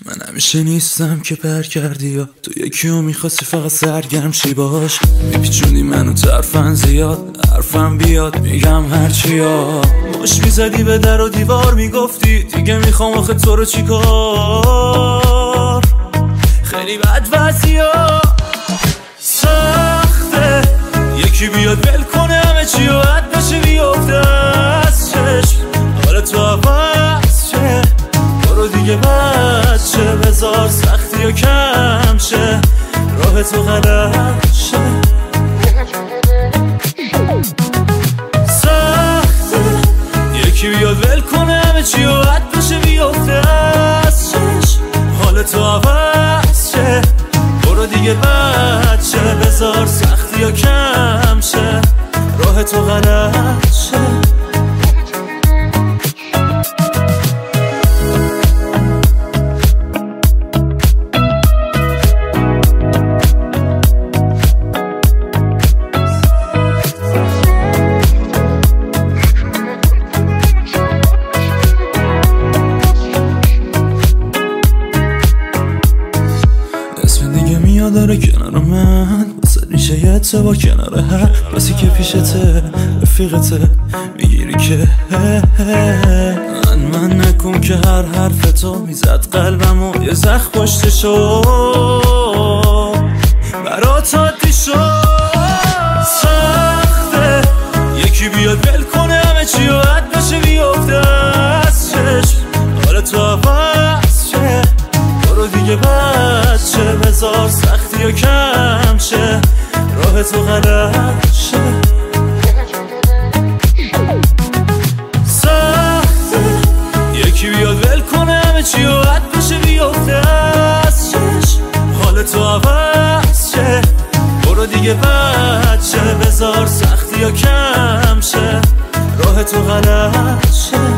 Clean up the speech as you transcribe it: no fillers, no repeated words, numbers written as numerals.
من همیشه نیستم که پر کردی یا تو یکیو میخواستی فقط سرگرم شی باش. میپیچونی منو طرفن زیاد، حرفم بیاد میگم هرچی ها. مش میزدی به در و دیوار میگفتی دیگه میخوام آخه تو رو چیکار. خیلی بد وضعیا سخته، یکی بیاد ول کنه همه چی و حد بشه بیفته از چشم. حالا تو عوض شه برو دیگه بچه، بذار سختی و کم شه راه تو غلط شه. سخته یکی بیاد ول کنه همه چی و حد بشه بیفته از چشم. حالا تو عوض شه برو دیگه بچه، بذار سختی و کم شه راه تو غلط شه. داره کنار من واسه ریشه یه با کنار هر کسی که پیشته رفیقته میگیری که من نکن که هر حرف تو میزد قلبمو یه زخم پشتشو برات عادی شد. سخته یکی بیاد ول کنه همه چی و حد بشه بیفته از چشم. حالا تو عوض شه برو دیگه بچه، بذار سختی و کم شه راه تو غلط شه. سخته یکی بیاد ول کنه همه چی و حد بشه بیفته از چشم. حال تو عوض شه برو دیگه بچه، بذار سختی و کم شه راه تو غلط شه.